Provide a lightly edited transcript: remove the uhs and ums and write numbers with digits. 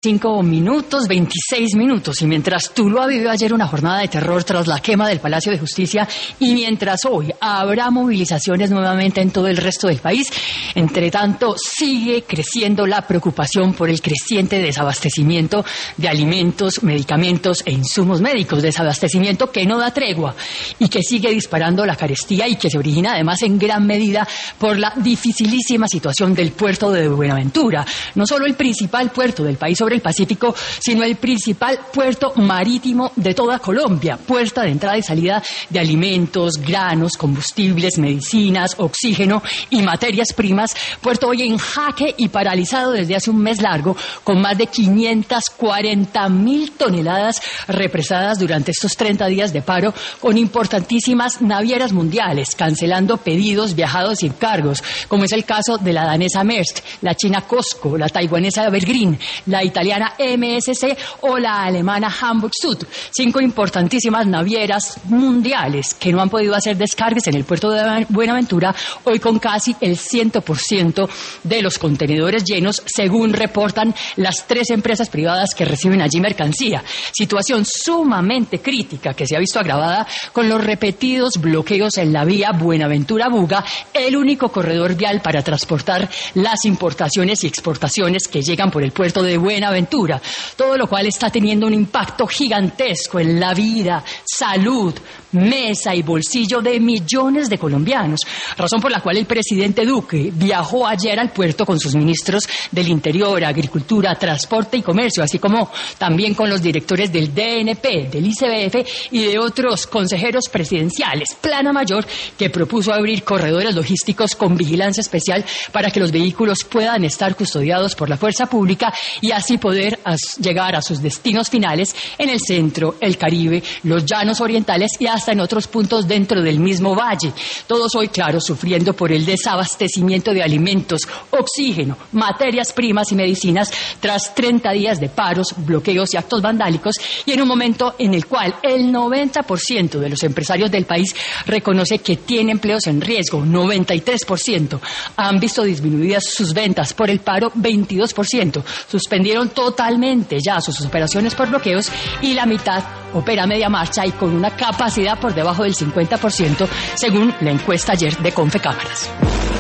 5:26 minutos, y mientras Tuluá vivió ayer una jornada de terror tras la quema del Palacio de Justicia, y mientras hoy habrá movilizaciones nuevamente en todo el resto del país, entre tanto sigue creciendo la preocupación por el creciente desabastecimiento de alimentos, medicamentos e insumos médicos, desabastecimiento que no da tregua y que sigue disparando la carestía y que se origina además en gran medida por la dificilísima situación del puerto de Buenaventura, no solo el principal puerto del país sobre el Pacífico, sino el principal puerto marítimo de toda Colombia, puerta de entrada y salida de alimentos, granos, combustibles, medicinas, oxígeno y materias primas, puerto hoy en jaque y paralizado desde hace un mes largo, con más de 540.000 toneladas represadas durante estos 30 días de paro, con importantísimas navieras mundiales cancelando pedidos, viajados y encargos, como es el caso de la danesa Maersk, la china COSCO, la taiwanesa Evergreen, la italiana MSC o la alemana Hamburg Süd, 5 importantísimas navieras mundiales que no han podido hacer descargas en el puerto de Buenaventura, hoy con casi el 100% de los contenedores llenos, según reportan las 3 empresas privadas que reciben allí mercancía. Situación sumamente crítica que se ha visto agravada con los repetidos bloqueos en la vía Buenaventura-Buga, el único corredor vial para transportar las importaciones y exportaciones que llegan por el puerto de Buenaventura, todo lo cual está teniendo un impacto gigantesco en la vida, salud, mesa y bolsillo de millones de colombianos, razón por la cual el presidente Duque viajó ayer al puerto con sus ministros del Interior, Agricultura, Transporte y Comercio, así como también con los directores del DNP, del ICBF y de otros consejeros presidenciales. Plana Mayor, que propuso abrir corredores logísticos con vigilancia especial para que los vehículos puedan estar custodiados por la fuerza pública y así poder llegar a sus destinos finales en el centro, el Caribe, los llanos orientales y hasta en otros puntos dentro del mismo valle. Todos hoy, claro, sufriendo por el desabastecimiento de alimentos, oxígeno, materias primas y medicinas tras 30 días de paros, bloqueos y actos vandálicos, y en un momento en el cual el 90% de los empresarios del país reconoce que tiene empleos en riesgo, 93%, han visto disminuidas sus ventas por el paro, 22%, suspendieron totalmente ya sus operaciones por bloqueos y la mitad opera a media marcha y con una capacidad por debajo del 50%, según la encuesta ayer de Confecámaras.